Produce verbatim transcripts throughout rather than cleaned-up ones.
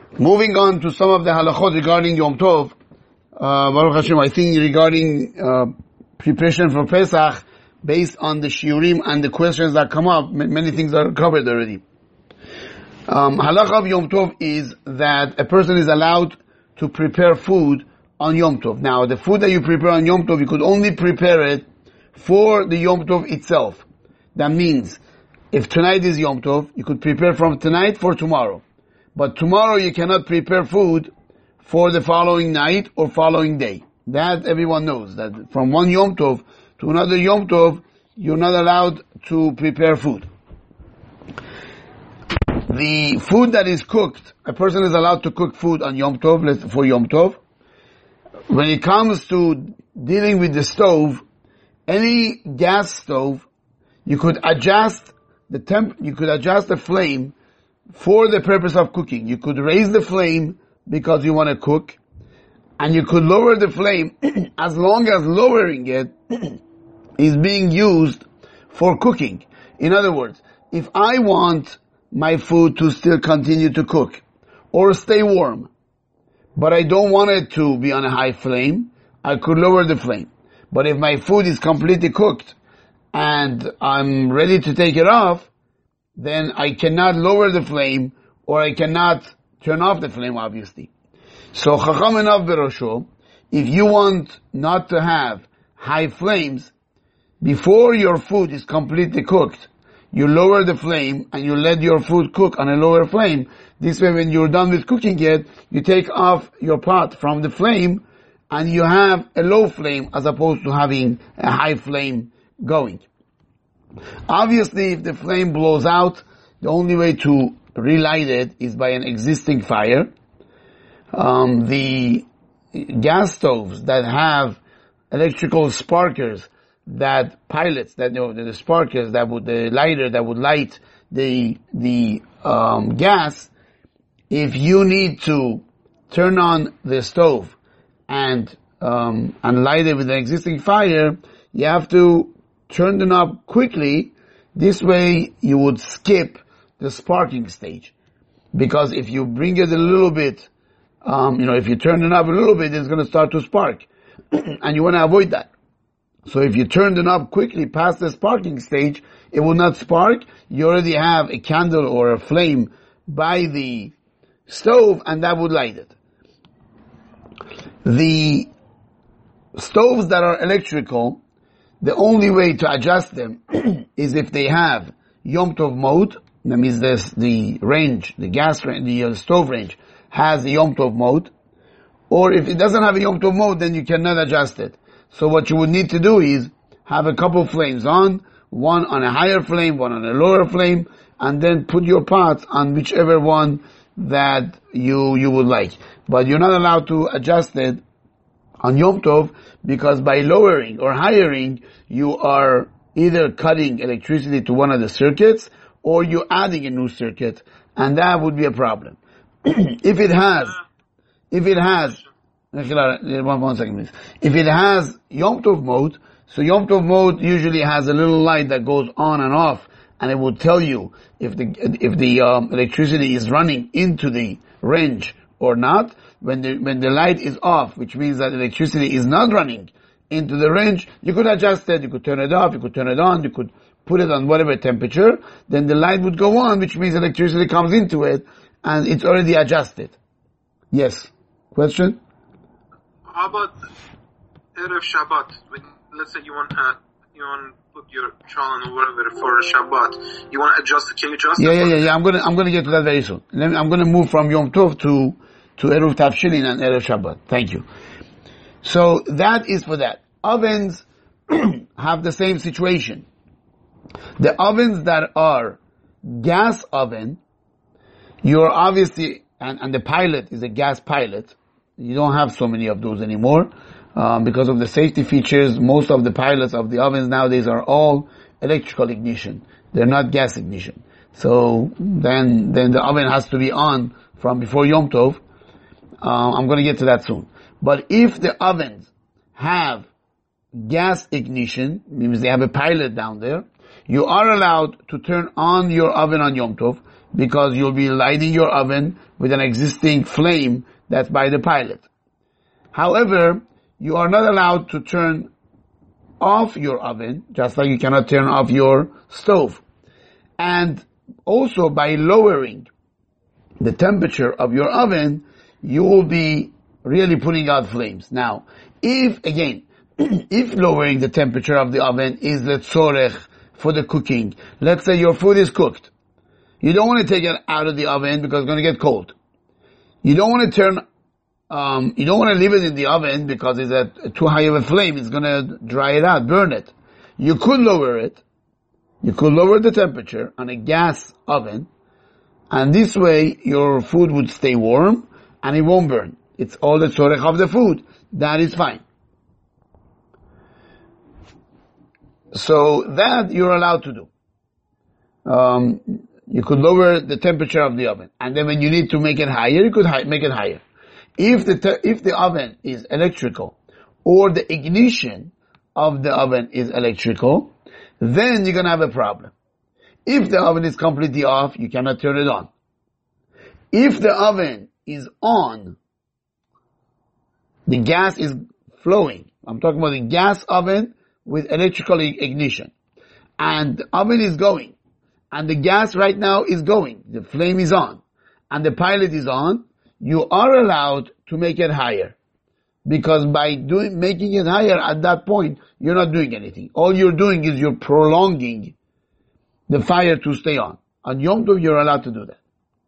Moving on to some of the halachot regarding Yom Tov, uh, Baruch Hashem, I think regarding uh, preparation for Pesach, based on the shiurim and the questions that come up, many things are covered already. Um, halakha of Yom Tov is that a person is allowed to prepare food on Yom Tov. Now, the food that you prepare on Yom Tov, you could only prepare it for the Yom Tov itself. That means, if tonight is Yom Tov, you could prepare from tonight for tomorrow. But tomorrow you cannot prepare food for the following night or following day. That everyone knows, that from one Yom Tov to another Yom Tov, you're not allowed to prepare food. The food that is cooked, a person is allowed to cook food on Yom Tov, for Yom Tov. When it comes to dealing with the stove, any gas stove, you could adjust the temp, you could adjust the flame for the purpose of cooking. You could raise the flame because you want to cook, and you could lower the flame as long as lowering it is being used for cooking. In other words, if I want my food to still continue to cook or stay warm, but I don't want it to be on a high flame, I could lower the flame. But if my food is completely cooked and I'm ready to take it off, then I cannot lower the flame, or I cannot turn off the flame, obviously. So, Chacham Enav Berosho, if you want not to have high flames, before your food is completely cooked, you lower the flame and you let your food cook on a lower flame. This way, when you're done with cooking it, you take off your pot from the flame and you have a low flame as opposed to having a high flame going. Obviously, if the flame blows out, the only way to relight it is by an existing fire. Um, the gas stoves that have electrical sparkers, that pilots, that, you know, the sparkers that would, the lighter that would light the, the, um, gas, if you need to turn on the stove and, um, and light it with an existing fire, you have to turn the knob quickly. This way you would skip the sparking stage. Because if you bring it a little bit, um, you know, if you turn the knob a little bit, it's going to start to spark. And you want to avoid that. So if you turn the knob quickly past the sparking stage, it will not spark. You already have a candle or a flame by the stove, and that would light it. The stoves that are electrical, the only way to adjust them is if they have Yom Tov mode. That means this, the range, the gas range, the uh, stove range has a Yom Tov mode. Or if it doesn't have a Yom Tov mode, then you cannot adjust it. So what you would need to do is have a couple flames on, one on a higher flame, one on a lower flame, and then put your pot on whichever one that you, you would like. But you're not allowed to adjust it on Yom Tov, because by lowering or hiring, you are either cutting electricity to one of the circuits, or you're adding a new circuit, and that would be a problem. If it has, if it has, one, one second please. If it has Yom Tov mode, so Yom Tov mode usually has a little light that goes on and off, and it will tell you if the, if the um, electricity is running into the range or not. When the, when the light is off, which means that electricity is not running into the range, you could adjust it, you could turn it off, you could turn it on, you could put it on whatever temperature, then the light would go on, which means electricity comes into it, and it's already adjusted. Yes? Question? How about Erev Shabbat? When, let's say you want, uh, you want to put your challah or whatever for Shabbat. You want to adjust it, can you adjust yeah, it? Yeah, yeah, yeah, I'm gonna, I'm gonna get to that very soon. Let me, I'm gonna move from Yom Tov to, to Eruv Tavshilin and Erev Shabbat. Thank you. So that is for that. Ovens have the same situation. The ovens that are gas oven, you're obviously, and, and the pilot is a gas pilot. You don't have so many of those anymore. Um, because of the safety features, most of the pilots of the ovens nowadays are all electrical ignition. They're not gas ignition. So then, then the oven has to be on from before Yom Tov. Uh, I'm going to get to that soon. But if the ovens have gas ignition, means they have a pilot down there, you are allowed to turn on your oven on Yom Tov, because you'll be lighting your oven with an existing flame that's by the pilot. However, you are not allowed to turn off your oven, just like you cannot turn off your stove. And also by lowering the temperature of your oven, you will be really putting out flames. Now, if, again, if lowering the temperature of the oven is letzorech, for the cooking, let's say your food is cooked. You don't want to take it out of the oven because it's going to get cold. You don't want to turn, um, you don't want to leave it in the oven because it's at too high of a flame. It's going to dry it out, burn it. You could lower it. You could lower the temperature on a gas oven, and this way your food would stay warm and it won't burn. It's all the tzorech of the food. That is fine. So that you're allowed to do. Um, you could lower the temperature of the oven, and then when you need to make it higher, you could hi- make it higher. If the te- if the oven is electrical, or the ignition of the oven is electrical, then you're gonna have a problem. If the oven is completely off, you cannot turn it on. If the oven is on, the gas is flowing. I'm talking about the gas oven with electrical ignition. And the oven is going. And the gas right now is going. The flame is on. And the pilot is on. You are allowed to make it higher. Because by doing, making it higher at that point, you're not doing anything. All you're doing is you're prolonging the fire to stay on. On Yom Tov, you're allowed to do that.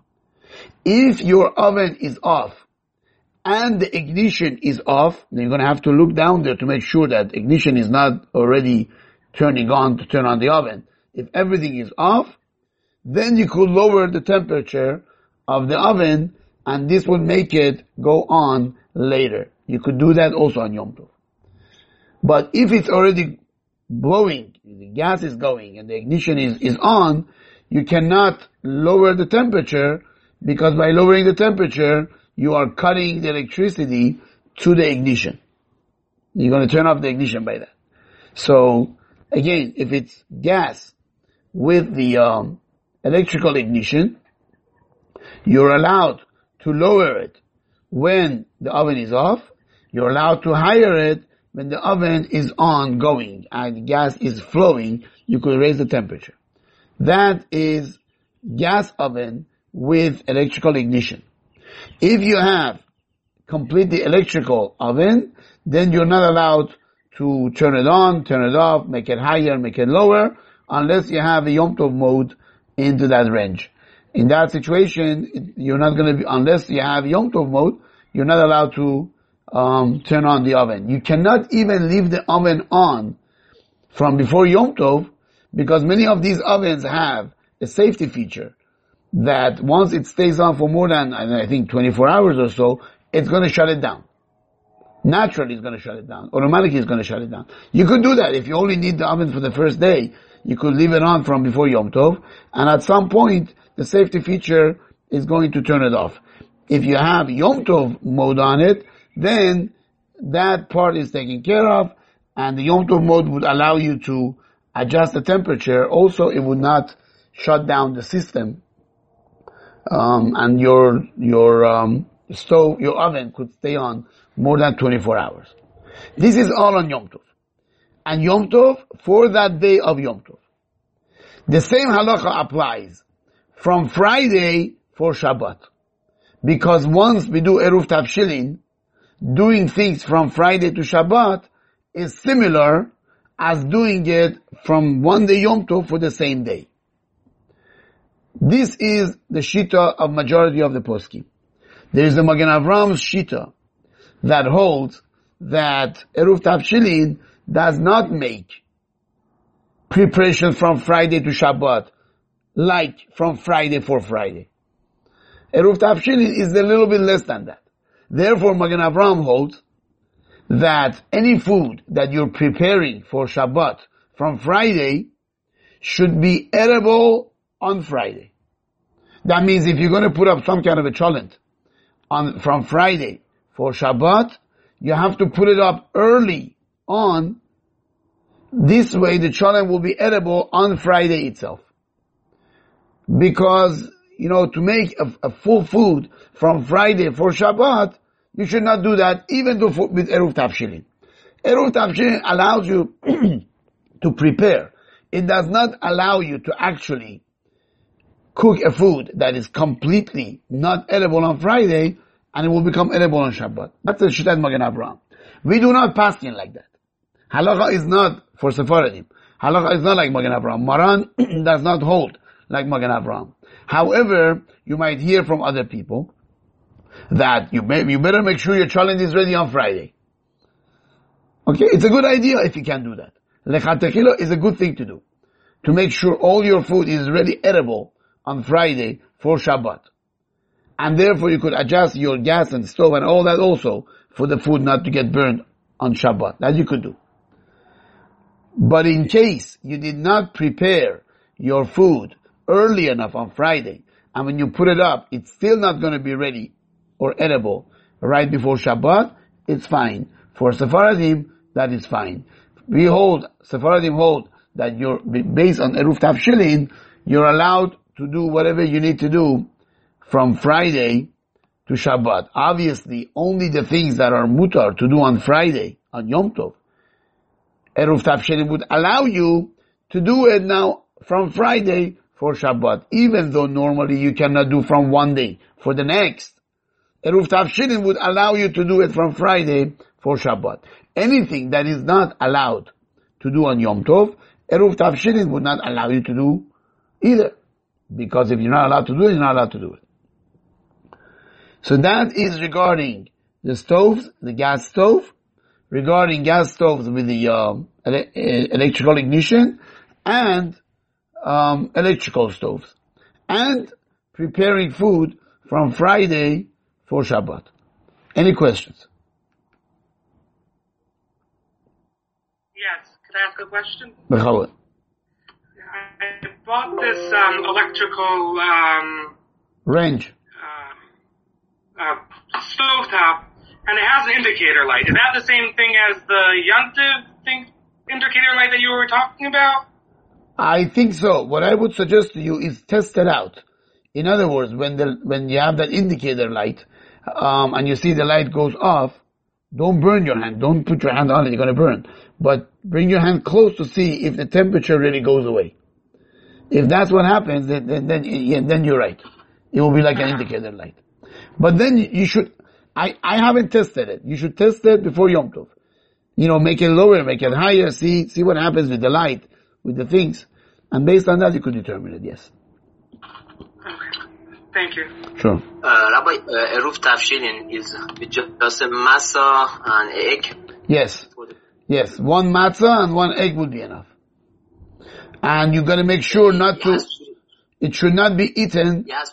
If your oven is off, and the ignition is off, then you're going to have to look down there to make sure that ignition is not already turning on to turn on the oven. If everything is off, then you could lower the temperature of the oven, and this would make it go on later. You could do that also on Yom Tov. But if it's already blowing, the gas is going, and the ignition is, is on, you cannot lower the temperature, because by lowering the temperature, you are cutting the electricity to the ignition. You're going to turn off the ignition by that. So, again, if it's gas with the um, electrical ignition, you're allowed to lower it when the oven is off. You're allowed to higher it when the oven is on going and the gas is flowing. You could raise the temperature. That is gas oven with electrical ignition. If you have completely electrical oven, then you're not allowed to turn it on, turn it off, make it higher, make it lower, unless you have a Yom Tov mode into that range. In that situation, you're not going to be, unless you have Yom Tov mode, you're not allowed to um, turn on the oven. You cannot even leave the oven on from before Yom Tov, because many of these ovens have a safety feature that once it stays on for more than, I think, twenty-four hours or so, it's going to shut it down. Naturally, it's going to shut it down. Automatically, it's going to shut it down. You could do that. If you only need the oven for the first day, you could leave it on from before Yom Tov, and at some point, the safety feature is going to turn it off. If you have Yom Tov mode on it, then that part is taken care of, and the Yom Tov mode would allow you to adjust the temperature. Also, it would not shut down the system. Um, and your, your, um, stove, your oven could stay on more than twenty-four hours. This is all on Yom Tov. And Yom Tov for that day of Yom Tov. The same halacha applies from Friday for Shabbat. Because once we do Eruv Tavshilin, doing things from Friday to Shabbat is similar as doing it from one day Yom Tov for the same day. This is the shita of majority of the poskim. There is the Magen Avram's shita that holds that Eruv Tavshilin does not make preparation from Friday to Shabbat like from Friday for Friday. Eruv Tavshilin is a little bit less than that. Therefore, Magen Avram holds that any food that you're preparing for Shabbat from Friday should be edible on Friday. That means if you're going to put up some kind of a cholent on, from Friday for Shabbat, you have to put it up early on. This way the cholent will be edible on Friday itself. Because you know, to make a, a full food from Friday for Shabbat, you should not do that, even to, with Eruv Tavshilin. Eruv Tavshilin allows you to prepare. It does not allow you to actually cook a food that is completely not edible on Friday, and it will become edible on Shabbat. That's the Shittat Magen Avraham. We do not paskin like that. Halacha is not for Sephardim. Halacha is not like Magen Avraham. Maran does not hold like Magen Avraham. However, you might hear from other people that you may, you better make sure your cholent is ready on Friday. Okay, it's a good idea if you can do that. Lechat Techila is a good thing to do. To make sure all your food is ready edible on Friday for Shabbat. And therefore you could adjust your gas and stove and all that also for the food not to get burned on Shabbat. That you could do. But in case you did not prepare your food early enough on Friday, and when you put it up, it's still not going to be ready or edible right before Shabbat, it's fine. For Sephardim, that is fine. We hold, Sephardim hold that you're, based on Eruv Tavshilin, you're allowed to do whatever you need to do from Friday to Shabbat. Obviously, only the things that are mutar to do on Friday, on Yom Tov, Eruv Tavshilin would allow you to do it now from Friday for Shabbat, even though normally you cannot do from one day for the next. Eruv Tavshilin would allow you to do it from Friday for Shabbat. Anything that is not allowed to do on Yom Tov, Eruv Tavshilin would not allow you to do either. Because if you're not allowed to do it, you're not allowed to do it. So that is regarding the stoves, the gas stove, regarding gas stoves with the uh, ele- electrical ignition, and um, electrical stoves, and preparing food from Friday for Shabbat. Any questions? Yes. Could I ask a question? B'chavod. I bought this um, electrical um, range. Uh, uh, stovetop, and it has an indicator light. Is that the same thing as the Yontiv thing, indicator light that you were talking about? I think so. What I would suggest to you is test it out. In other words, when the when you have that indicator light, um, and you see the light goes off, don't burn your hand. Don't put your hand on it. You're going to burn. But bring your hand close to see if the temperature really goes away. If that's what happens, then then then, yeah, then you're right. It will be like an indicator light. But then you should. I I haven't tested it. You should test it before Yom Tov. You know, make it lower, make it higher. See see what happens with the light, with the things, and based on that, you could determine it. Yes. Okay. Thank you. Sure. Uh, Rabbi, uh, Eruv Tavshilin is just a matzah and egg? Yes. Yes. One matzah and one egg would be enough. And you got to make sure not to, it should not be eaten. Yes.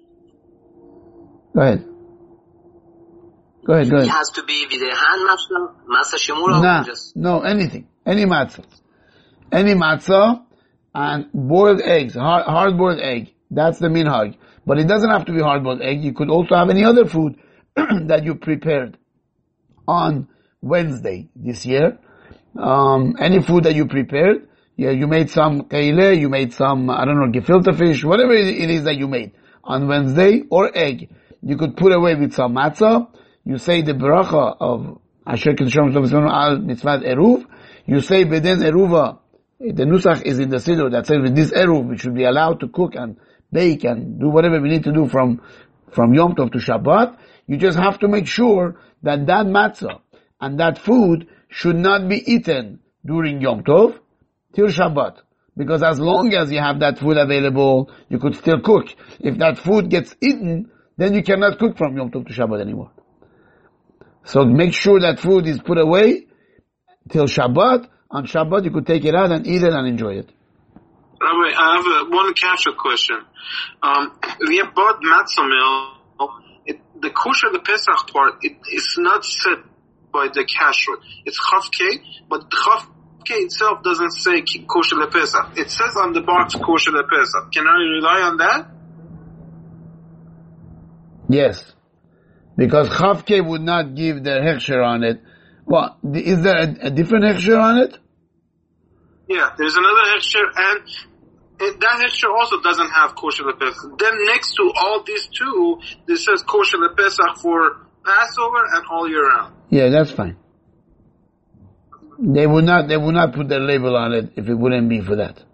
Go ahead. Go ahead, go ahead. It has to be with a hand matzah, matzah shemura? Nah, just... no, anything. Any matzah. Any matzah and boiled eggs, hard, hard boiled egg. That's the minhag. But it doesn't have to be hard boiled egg. You could also have any other food that you prepared on Wednesday this year. Um, any food that you prepared. Yeah, you made some keile, you made some, I don't know, gefilte fish, whatever it is that you made on Wednesday, or egg. You could put away with some matzah. You say the bracha of Asher Kiddusham al Mitzvat Eruv. You say Beden Eruva. The nusach is in the siddur that says with this Eruv we should be allowed to cook and bake and do whatever we need to do from, from Yom Tov to Shabbat. You just have to make sure that that matzah and that food should not be eaten during Yom Tov till Shabbat. Because as long as you have that food available, you could still cook. If that food gets eaten, then you cannot cook from Yom Tov to Shabbat anymore. So make sure that food is put away till Shabbat. On Shabbat you could take it out and eat it and enjoy it. Rabbi, I have a, one kasha question. Um, we have bought matzah meal. It, the kosher, the Pesach part, it, it's not set by the kashrut. It's chafkei, but the chafkei itself doesn't say kosher le Pesach. It says on the box kosher le Pesach. Can I rely on that? Yes. Because chafkei would not give the hechsher on it. Well, is there a, a different hechsher on it? Yeah, there's another hechsher, and it, that Hechsher also doesn't have kosher lepesach. Then next to all these two, this says kosher lepesach for Passover and all year round. Yeah, that's fine. They would not, they would not put their label on it if it wouldn't be for that.